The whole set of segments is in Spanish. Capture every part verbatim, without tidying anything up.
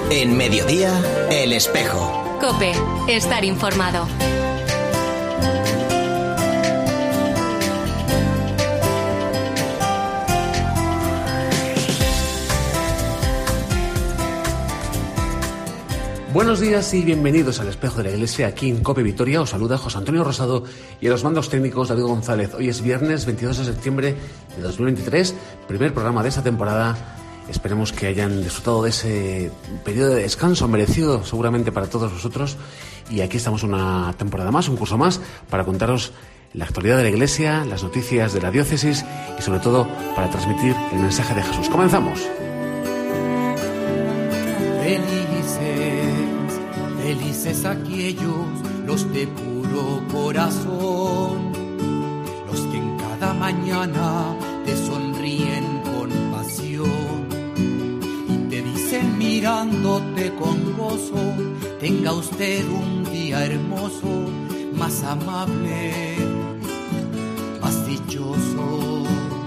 En Mediodía, El Espejo. COPE, estar informado. Buenos días y bienvenidos al Espejo de la Iglesia. Aquí en COPE Vitoria os saluda José Antonio Rosado y a los mandos técnicos David González. Hoy es viernes veintidós de septiembre de dos mil veintitrés, primer programa de esta temporada. Esperemos que hayan disfrutado de ese periodo de descanso merecido seguramente para todos vosotros. Y aquí estamos una temporada más, un curso más, para contaros la actualidad de la Iglesia, las noticias de la diócesis y sobre todo para transmitir el mensaje de Jesús. ¡Comenzamos! Felices, felices aquellos, los de puro corazón, los que en cada mañana te sonríen con pasión y te dicen mirándote con gozo, tenga usted un día hermoso, más amable, más dichoso.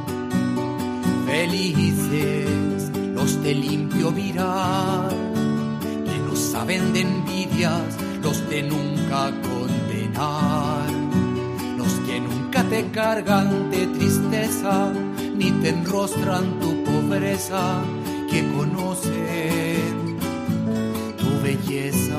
Felices los de limpio mirar, que no saben de envidias, los de nunca condenar, los que nunca te cargan de tristeza, ni te enrostran tu pobreza, que conocen tu belleza.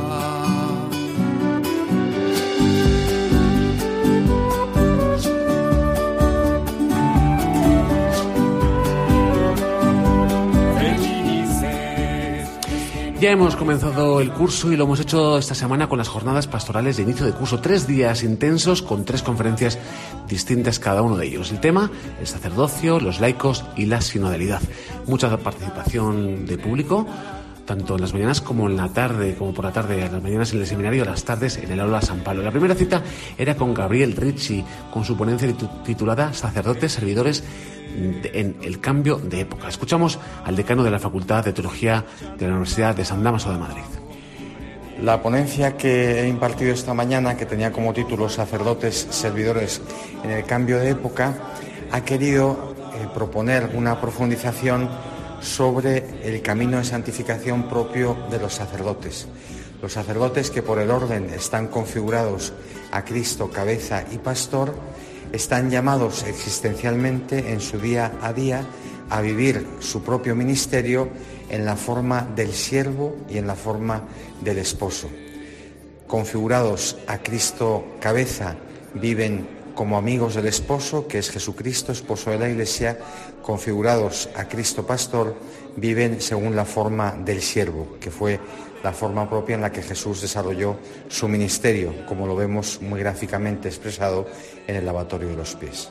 Ya hemos comenzado el curso y lo hemos hecho esta semana con las jornadas pastorales de inicio de curso. Tres días intensos con tres conferencias distintas cada uno de ellos. El tema, el sacerdocio, los laicos y la sinodalidad. Mucha participación de público, tanto en las mañanas como en la tarde, como por la tarde, a las mañanas en el seminario, a las tardes en el aula San Pablo. La primera cita era con Gabriel Ricci, con su ponencia titulada Sacerdotes, servidores en el cambio de época. Escuchamos al decano de la Facultad de Teología de la Universidad de San Dámaso de Madrid. La ponencia que he impartido esta mañana, que tenía como título Sacerdotes, servidores en el cambio de época, ha querido eh, proponer una profundización sobre el camino de santificación propio de los sacerdotes. Los sacerdotes que por el orden están configurados a Cristo, cabeza y pastor, están llamados existencialmente en su día a día a vivir su propio ministerio en la forma del siervo y en la forma del esposo. Configurados a Cristo cabeza, viven como amigos del esposo, que es Jesucristo, esposo de la Iglesia. Configurados a Cristo pastor, viven según la forma del siervo, que fue la forma propia en la que Jesús desarrolló su ministerio, como lo vemos muy gráficamente expresado en el lavatorio de los pies.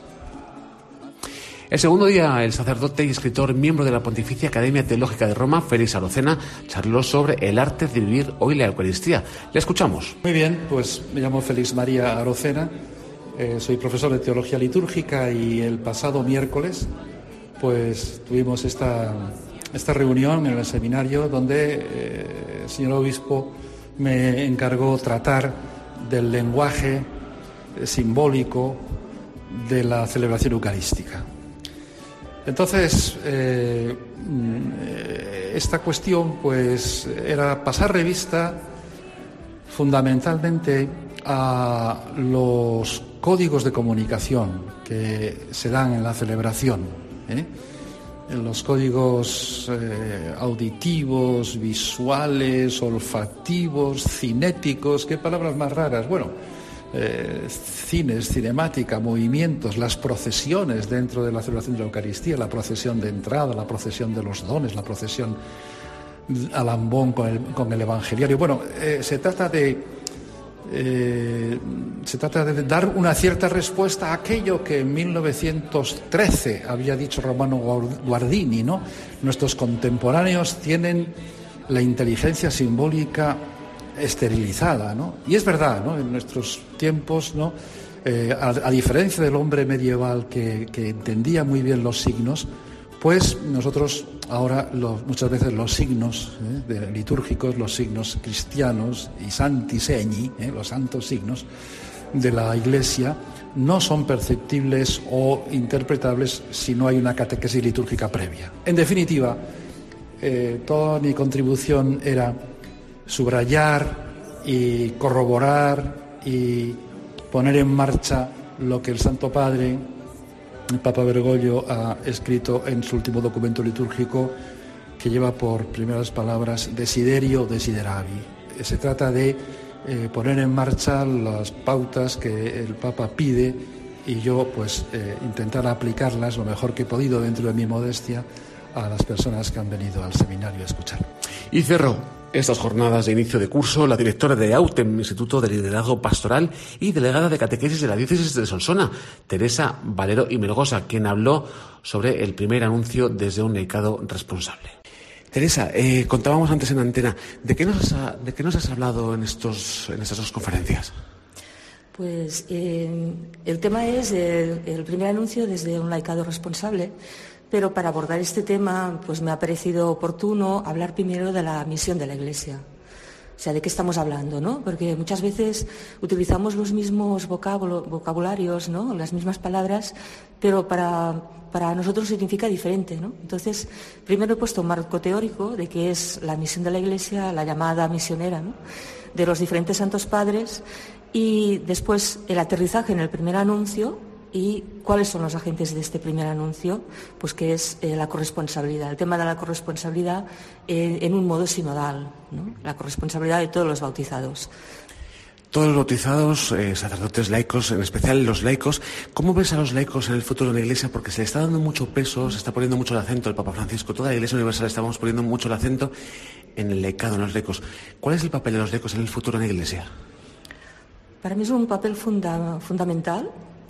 El segundo día, el sacerdote y escritor, miembro de la Pontificia Academia Teológica de Roma, Félix Arocena, charló sobre el arte de vivir hoy la Eucaristía. Le escuchamos. Muy bien, pues me llamo Félix María Arocena, eh, soy profesor de Teología Litúrgica y el pasado miércoles pues tuvimos esta... esta reunión en el seminario donde eh, el señor obispo me encargó tratar del lenguaje eh, simbólico de la celebración eucarística. Entonces, eh, esta cuestión pues era pasar revista fundamentalmente a los códigos de comunicación que se dan en la celebración, ¿eh? En los códigos eh, auditivos, visuales, olfativos, cinéticos, qué palabras más raras. Bueno, eh, cines, cinemática, movimientos, las procesiones dentro de la celebración de la Eucaristía, la procesión de entrada, la procesión de los dones, la procesión al ambón con el, con el evangeliario. Bueno, eh, se trata de Eh, se trata de dar una cierta respuesta a aquello que en mil novecientos trece había dicho Romano Guardini, ¿no? Nuestros contemporáneos tienen la inteligencia simbólica esterilizada, ¿no? Y es verdad, ¿no? En nuestros tiempos, ¿no? Eh, a, a diferencia del hombre medieval que, que entendía muy bien los signos, pues nosotros ahora los, muchas veces los signos eh, de, litúrgicos, los signos cristianos y santi segni, eh, los santos signos de la Iglesia, no son perceptibles o interpretables si no hay una catequesis litúrgica previa. En definitiva, eh, toda mi contribución era subrayar y corroborar y poner en marcha lo que el Santo Padre, el Papa Bergoglio, ha escrito en su último documento litúrgico, que lleva por primeras palabras Desiderio Desideravi. Se trata de eh, poner en marcha las pautas que el Papa pide y yo pues eh, intentar aplicarlas lo mejor que he podido dentro de mi modestia a las personas que han venido al seminario a escuchar. Y cerró estas jornadas de inicio de curso la directora de AUTEM, Instituto de Liderazgo Pastoral, y delegada de Catequesis de la Diócesis de Solsona, Teresa Valero y Melgosa, quien habló sobre el primer anuncio desde un laicado responsable. Teresa, eh, contábamos antes en antena, ¿de qué nos has, de qué nos has hablado en, estos, en estas dos conferencias? Pues eh, el tema es el, el primer anuncio desde un laicado responsable, pero para abordar este tema pues me ha parecido oportuno hablar primero de la misión de la Iglesia. O sea, ¿de qué estamos hablando, no? Porque muchas veces utilizamos los mismos vocabul- vocabularios, ¿no? Las mismas palabras, pero para, para nosotros significa diferente, ¿no? Entonces, primero he puesto un marco teórico de qué es la misión de la Iglesia, la llamada misionera, ¿no?, de los diferentes santos padres, y después el aterrizaje en el primer anuncio y cuáles son los agentes de este primer anuncio, pues que es eh, la corresponsabilidad, el tema de la corresponsabilidad eh, en un modo sinodal, ¿no? La corresponsabilidad de todos los bautizados. Todos los bautizados, eh, sacerdotes laicos, en especial los laicos. ¿Cómo ves a los laicos en el futuro de la Iglesia? Porque se le está dando mucho peso, se está poniendo mucho el acento, el Papa Francisco, toda la Iglesia Universal estamos poniendo mucho el acento en el laicado, en los laicos. ¿Cuál es el papel de los laicos en el futuro de la Iglesia? Para mí es un papel funda- fundamental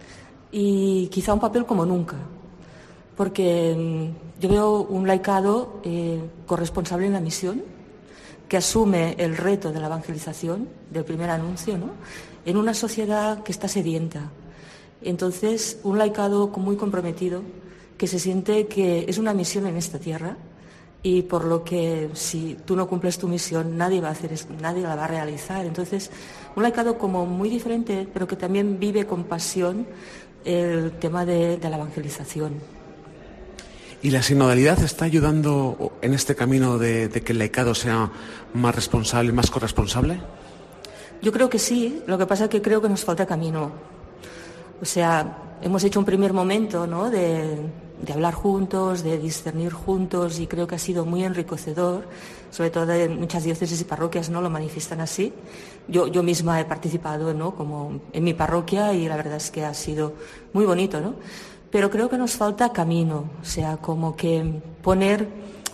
y quizá un papel como nunca, porque mmm, yo veo un laicado eh, corresponsable en la misión, que asume el reto de la evangelización, del primer anuncio, ¿no?, en una sociedad que está sedienta. Entonces, un laicado muy comprometido, que se siente que es una misión en esta tierra y por lo que si tú no cumples tu misión nadie va a hacer esto, nadie la va a realizar. Entonces, un laicado como muy diferente, pero que también vive con pasión el tema de, de la evangelización. ¿Y la sinodalidad está ayudando en este camino de, de que el laicado sea más responsable, más corresponsable? Yo creo que sí, lo que pasa es que creo que nos falta camino. O sea, hemos hecho un primer momento, ¿no?, de, de hablar juntos, de discernir juntos, y creo que ha sido muy enriquecedor, sobre todo en muchas diócesis y parroquias, ¿no?, lo manifiestan así. Yo, yo misma he participado, ¿no?, como en mi parroquia, y la verdad es que ha sido muy bonito, ¿no? Pero creo que nos falta camino, o sea, como que poner,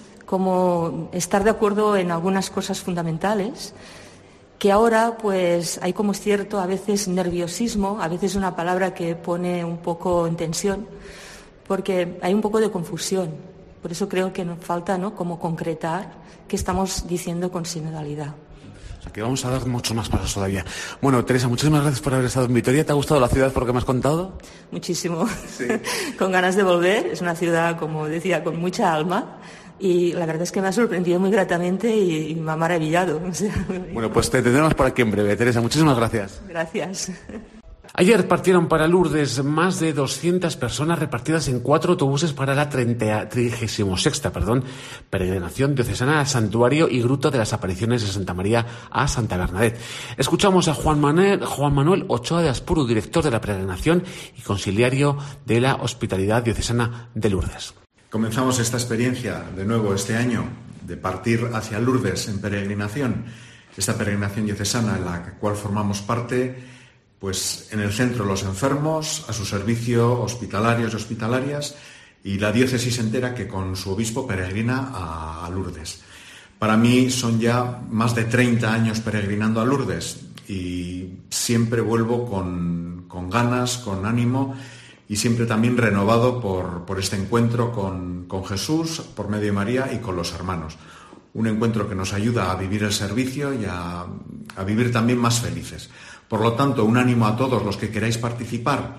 como estar de acuerdo en algunas cosas fundamentales, que ahora pues hay como cierto a veces nerviosismo, a veces una palabra que pone un poco en tensión, porque hay un poco de confusión. Por eso creo que nos falta, ¿no?, como concretar qué estamos diciendo con sinodalidad. O sea, que vamos a dar muchos más pasos todavía. Bueno, Teresa, muchísimas gracias por haber estado en Vitoria. ¿Te ha gustado la ciudad por lo que me has contado? Muchísimo. Sí. Con ganas de volver. Es una ciudad, como decía, con mucha alma. Y la verdad es que me ha sorprendido muy gratamente y, y me ha maravillado. O sea, bueno, pues te tendremos por aquí en breve. Teresa, muchísimas gracias. Gracias. Ayer partieron para Lourdes más de doscientas personas repartidas en cuatro autobuses para la trigésima sexta perdón, peregrinación diocesana al Santuario y Gruta de las Apariciones de Santa María a Santa Bernadette. Escuchamos a Juan Manuel, Juan Manuel Ochoa de Aspuru, director de la peregrinación y conciliario de la Hospitalidad Diocesana de Lourdes. Comenzamos esta experiencia de nuevo este año de partir hacia Lourdes en peregrinación, esta peregrinación diocesana en la cual formamos parte, pues en el centro los enfermos, a su servicio hospitalarios y hospitalarias, y la diócesis entera que con su obispo peregrina a, a Lourdes. Para mí son ya más de treinta años peregrinando a Lourdes y siempre vuelvo con, con ganas, con ánimo y siempre también renovado por, por este encuentro con, con Jesús, por medio de María y con los hermanos. Un encuentro que nos ayuda a vivir el servicio y a, a vivir también más felices. Por lo tanto, un ánimo a todos los que queráis participar,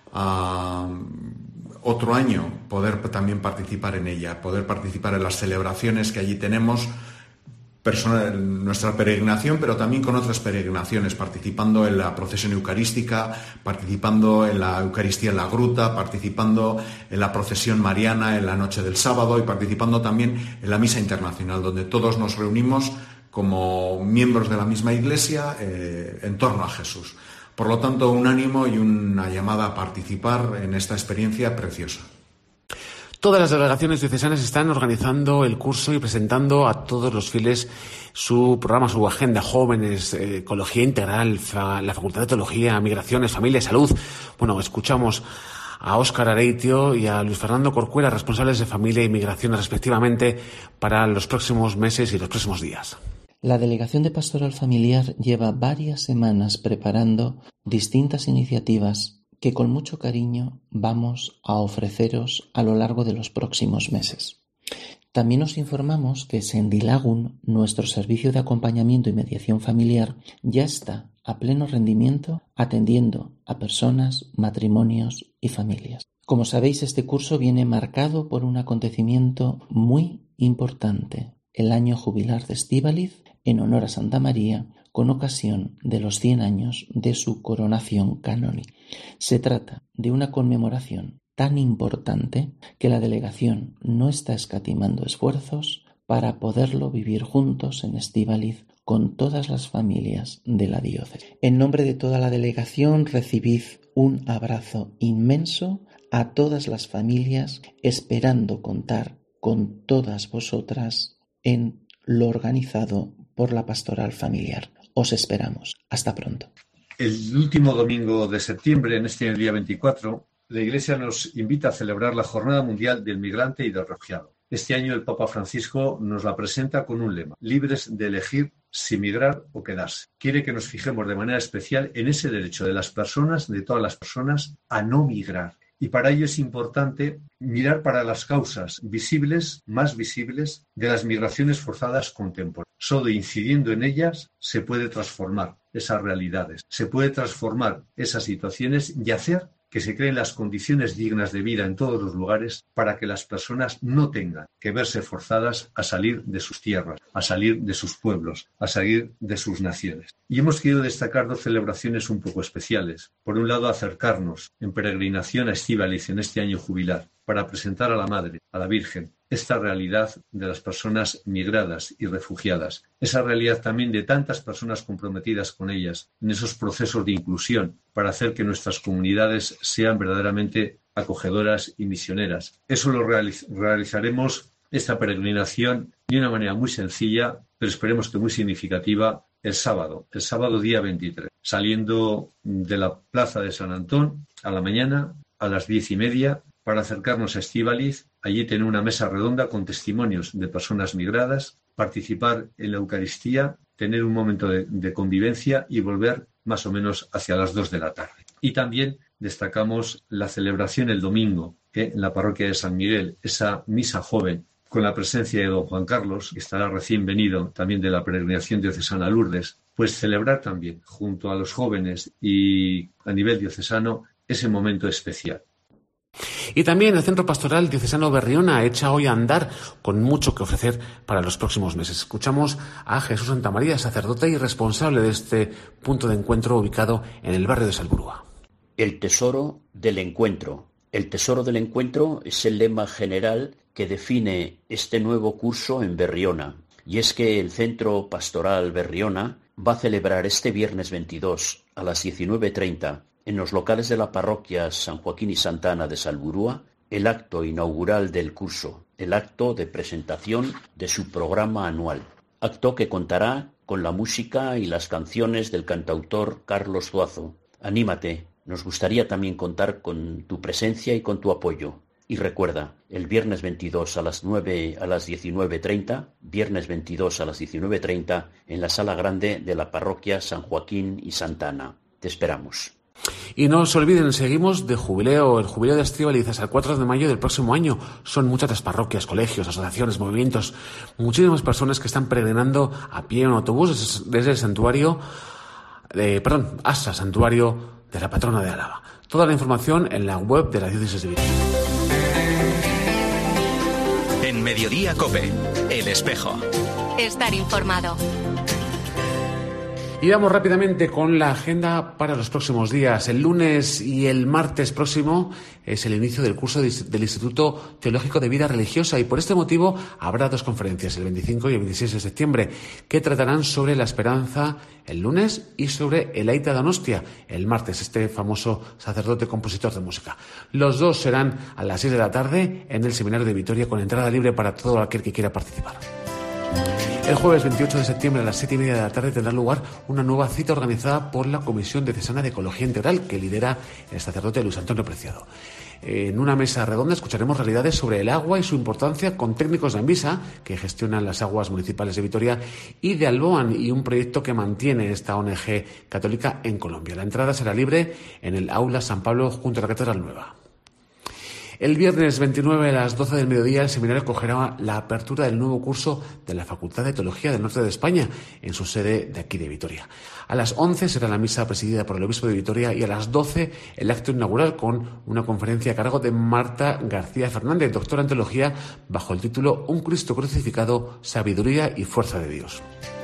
a otro año poder también participar en ella, poder participar en las celebraciones que allí tenemos, personal, nuestra peregrinación, pero también con otras peregrinaciones, participando en la procesión eucarística, participando en la Eucaristía en la gruta, participando en la procesión mariana en la noche del sábado y participando también en la misa internacional, donde todos nos reunimos como miembros de la misma Iglesia eh, en torno a Jesús. Por lo tanto, un ánimo y una llamada a participar en esta experiencia preciosa. Todas las delegaciones diocesanas están organizando el curso y presentando a todos los fieles su programa, su agenda, jóvenes, eh, ecología integral, fa, la Facultad de Teología, migraciones, familia, salud. Bueno, escuchamos a Óscar Areitio y a Luis Fernando Corcuera, responsables de familia y migraciones respectivamente, para los próximos meses y los próximos días. La Delegación de Pastoral Familiar lleva varias semanas preparando distintas iniciativas que con mucho cariño vamos a ofreceros a lo largo de los próximos meses. También os informamos que Sendilagun, nuestro servicio de acompañamiento y mediación familiar, ya está a pleno rendimiento atendiendo a personas, matrimonios y familias. Como sabéis, este curso viene marcado por un acontecimiento muy importante, el año jubilar de Estíbaliz, en honor a Santa María, con ocasión de los cien años de su coronación canónica. Se trata de una conmemoración tan importante que la delegación no está escatimando esfuerzos para poderlo vivir juntos en Estíbaliz con todas las familias de la diócesis. En nombre de toda la delegación, recibid un abrazo inmenso a todas las familias, esperando contar con todas vosotras en lo organizado por la Pastoral Familiar. Os esperamos. Hasta pronto. El último domingo de septiembre, en este día veinticuatro, la Iglesia nos invita a celebrar la Jornada Mundial del Migrante y del Refugiado. Este año el Papa Francisco nos la presenta con un lema: libres de elegir si migrar o quedarse. Quiere que nos fijemos de manera especial en ese derecho de las personas, de todas las personas, a no migrar. Y para ello es importante mirar para las causas visibles, más visibles, de las migraciones forzadas contemporáneas. Solo incidiendo en ellas se puede transformar esas realidades, se puede transformar esas situaciones y hacer que se creen las condiciones dignas de vida en todos los lugares para que las personas no tengan que verse forzadas a salir de sus tierras, a salir de sus pueblos, a salir de sus naciones. Y hemos querido destacar dos celebraciones un poco especiales. Por un lado, acercarnos en peregrinación a Estíbaliz en este año jubilar para presentar a la Madre, a la Virgen, esta realidad de las personas migradas y refugiadas, esa realidad también de tantas personas comprometidas con ellas en esos procesos de inclusión para hacer que nuestras comunidades sean verdaderamente acogedoras y misioneras. Eso lo realiz- realizaremos, esta peregrinación, de una manera muy sencilla, pero esperemos que muy significativa, el sábado, el sábado día veintitrés, saliendo de la plaza de San Antón a la mañana a las diez y media, para acercarnos a Estíbaliz, allí tener una mesa redonda con testimonios de personas migradas, participar en la Eucaristía, tener un momento de, de convivencia y volver más o menos hacia las dos de la tarde. Y también destacamos la celebración el domingo ¿eh? en la parroquia de San Miguel, esa misa joven, con la presencia de don Juan Carlos, que estará recién venido también de la peregrinación diocesana a Lourdes, pues celebrar también junto a los jóvenes y a nivel diocesano ese momento especial. Y también el Centro Pastoral Diocesano Berriona echa hoy a andar con mucho que ofrecer para los próximos meses. Escuchamos a Jesús Santamaría, sacerdote y responsable de este punto de encuentro ubicado en el barrio de Salburúa. El tesoro del encuentro. El tesoro del encuentro es el lema general que define este nuevo curso en Berriona. Y es que el Centro Pastoral Berriona va a celebrar este viernes veintidós a las diecinueve treinta en los locales de la parroquia San Joaquín y Santa Ana de Salburúa, el acto inaugural del curso, el acto de presentación de su programa anual. Acto que contará con la música y las canciones del cantautor Carlos Zuazo. Anímate, nos gustaría también contar con tu presencia y con tu apoyo. Y recuerda, el viernes veintidós a las nueve a las diecinueve treinta, viernes veintidós a las diecinueve treinta, en la sala grande de la parroquia San Joaquín y Santa Ana. Te esperamos. Y no os olviden, seguimos de jubileo, el jubileo de Estíbaliz hasta el cuatro de mayo del próximo año. Son muchas las parroquias, colegios, asociaciones, movimientos, muchísimas personas que están peregrinando a pie en autobús desde el santuario, de, perdón, hasta el santuario de la patrona de Álava. Toda la información en la web de la Diócesis de Vigo. En Mediodía COPE, El Espejo. Estar informado. Y vamos rápidamente con la agenda para los próximos días. El lunes y el martes próximo es el inicio del curso del Instituto Teológico de Vida Religiosa y por este motivo habrá dos conferencias, el veinticinco y el veintiséis de septiembre, que tratarán sobre la esperanza el lunes y sobre el Aita Donostia el martes, este famoso sacerdote compositor de música. Los dos serán a las seis de la tarde en el Seminario de Vitoria con entrada libre para todo aquel que quiera participar. El jueves veintiocho de septiembre a las siete y media de la tarde tendrá lugar una nueva cita organizada por la Comisión Diocesana de Ecología Integral que lidera el sacerdote Luis Antonio Preciado. En una mesa redonda escucharemos realidades sobre el agua y su importancia con técnicos de Anvisa, que gestionan las aguas municipales de Vitoria, y de Alboan, y un proyecto que mantiene esta O N G católica en Colombia. La entrada será libre en el Aula San Pablo junto a la Catedral Nueva. El viernes veintinueve a las doce del mediodía el seminario acogerá la apertura del nuevo curso de la Facultad de Teología del Norte de España en su sede de aquí de Vitoria. A las once será la misa presidida por el obispo de Vitoria y a las doce el acto inaugural con una conferencia a cargo de Marta García Fernández, doctora en teología, bajo el título Un Cristo crucificado, sabiduría y fuerza de Dios.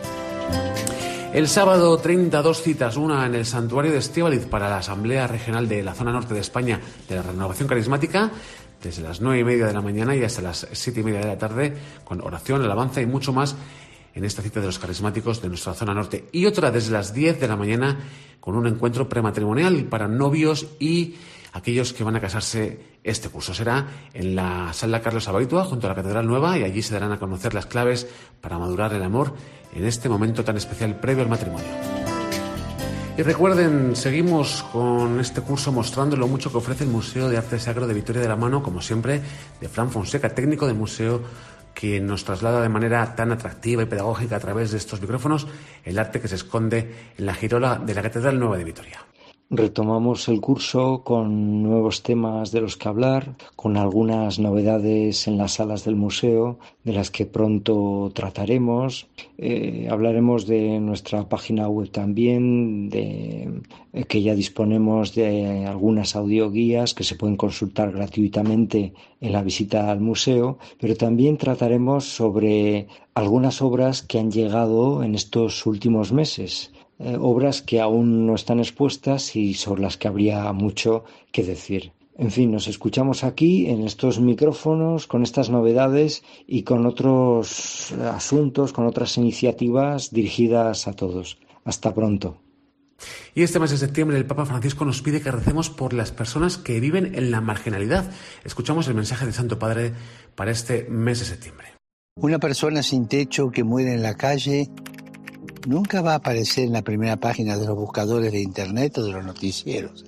El sábado treinta, dos citas, una en el Santuario de Estíbaliz para la Asamblea Regional de la Zona Norte de España de la Renovación Carismática, desde las nueve y media de la mañana y hasta las siete y media de la tarde, con oración, alabanza y mucho más en esta cita de los carismáticos de nuestra zona norte. Y otra desde las diez de la mañana con un encuentro prematrimonial para novios y aquellos que van a casarse. Este curso será en la Sala Carlos Abaitua, junto a la Catedral Nueva, y allí se darán a conocer las claves para madurar el amor en este momento tan especial previo al matrimonio. Y recuerden, seguimos con este curso mostrando lo mucho que ofrece el Museo de Arte Sacro de Vitoria de la mano, como siempre, de Fran Fonseca, técnico del museo, que nos traslada de manera tan atractiva y pedagógica a través de estos micrófonos el arte que se esconde en la girola de la Catedral Nueva de Vitoria. Retomamos el curso con nuevos temas de los que hablar, con algunas novedades en las salas del museo, de las que pronto trataremos. Eh, hablaremos de nuestra página web también, de eh, que ya disponemos de algunas audioguías que se pueden consultar gratuitamente en la visita al museo, pero también trataremos sobre algunas obras que han llegado en estos últimos meses. Eh, obras que aún no están expuestas y sobre las que habría mucho que decir. En fin, nos escuchamos aquí en estos micrófonos con estas novedades y con otros asuntos, con otras iniciativas dirigidas a todos. Hasta pronto. Y este mes de septiembre el Papa Francisco nos pide que recemos por las personas que viven en la marginalidad. Escuchamos el mensaje del Santo Padre para este mes de septiembre. Una persona sin techo que muere en la calle nunca va a aparecer en la primera página de los buscadores de internet o de los noticieros.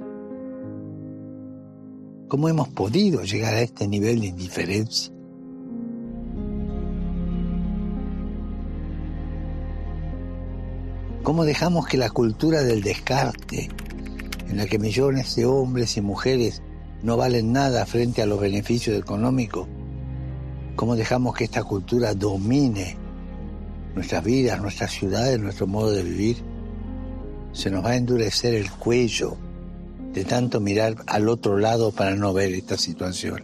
¿Cómo hemos podido llegar a este nivel de indiferencia? ¿Cómo dejamos que la cultura del descarte, en la que millones de hombres y mujeres no valen nada frente a los beneficios económicos, cómo dejamos que esta cultura domine nuestras vidas, nuestras ciudades, nuestro modo de vivir? Se nos va a endurecer el cuello de tanto mirar al otro lado para no ver esta situación.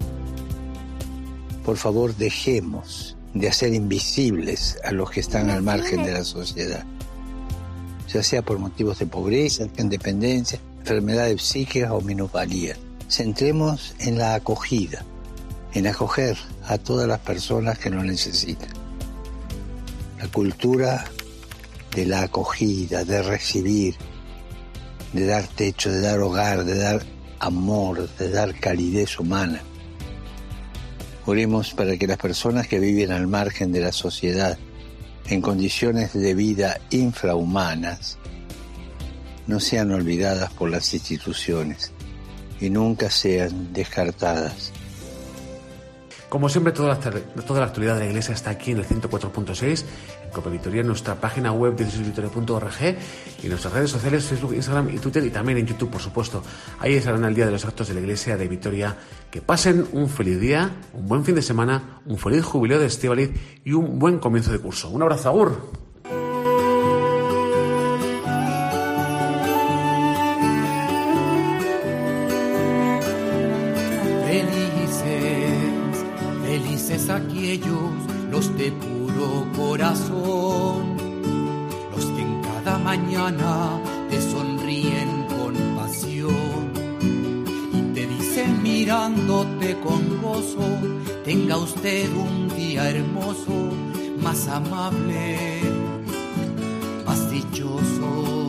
Por favor, dejemos de hacer invisibles a los que están al margen de la sociedad, ya sea por motivos de pobreza, independencia, enfermedades psíquicas o minusvalía. Centremos en la acogida, en acoger a todas las personas que lo necesitan. La cultura de la acogida, de recibir, de dar techo, de dar hogar, de dar amor, de dar calidez humana. Oremos para que las personas que viven al margen de la sociedad, en condiciones de vida infrahumanas, no sean olvidadas por las instituciones y nunca sean descartadas. Como siempre, toda la, toda la actualidad de la Iglesia está aquí en el ciento cuatro punto seis, en Cope Vitoria, en nuestra página web diócesis vitoria punto org y en nuestras redes sociales, Facebook, Instagram y Twitter, y también en YouTube, por supuesto. Ahí estarán al día de los actos de la Iglesia de Vitoria. Que pasen un feliz día, un buen fin de semana, un feliz jubileo de Estíbaliz y un buen comienzo de curso. Un abrazo, agur. Aquellos, los de puro puro corazón, los que en cada mañana te sonríen con pasión y te dicen mirándote con gozo, tenga usted un día hermoso, más amable, más dichoso.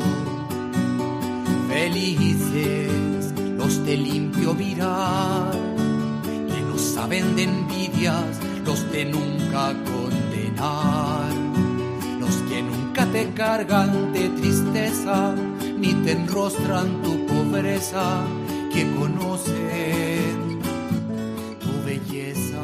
Felices los de limpio mirar, que no saben de envidias, los de nunca condenar, los que nunca te cargan de tristeza, ni te enrostran tu pobreza, que conocen tu belleza.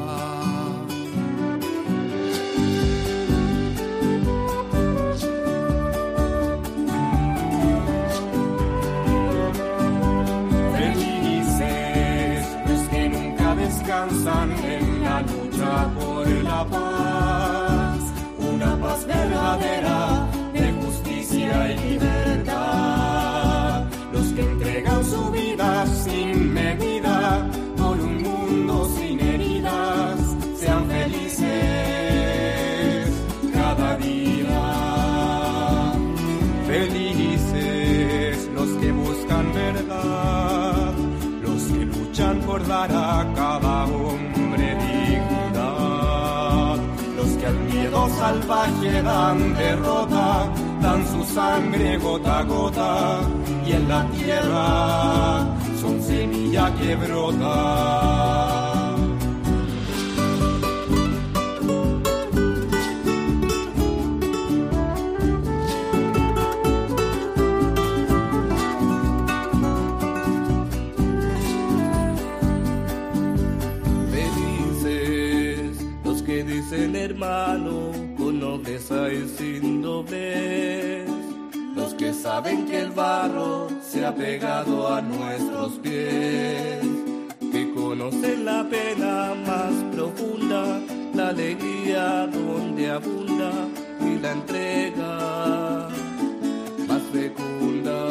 Descansan en la lucha por la paz, una paz verdadera de justicia y libertad. Los que entregan su vida sin medida por un mundo sin heridas, sean felices cada día. Felices los que buscan verdad, los que luchan por dar a cada hombre dignidad, los que al miedo salvaje dan derrota, dan su sangre gota a gota, y en la tierra son semilla que brota. El hermano con nobleza y sin doblez, los que saben que el barro se ha pegado a nuestros pies, que conocen la pena más profunda, la alegría donde abunda y la entrega más fecunda.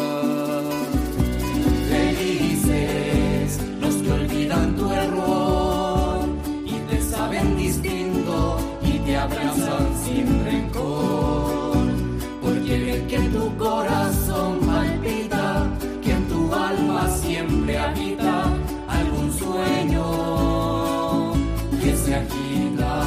Felices los que olvidan tu error y te saben distinto y te abrazan sin rencor, porque ven que en tu corazón palpita, que en tu alma siempre habita algún sueño que se agita.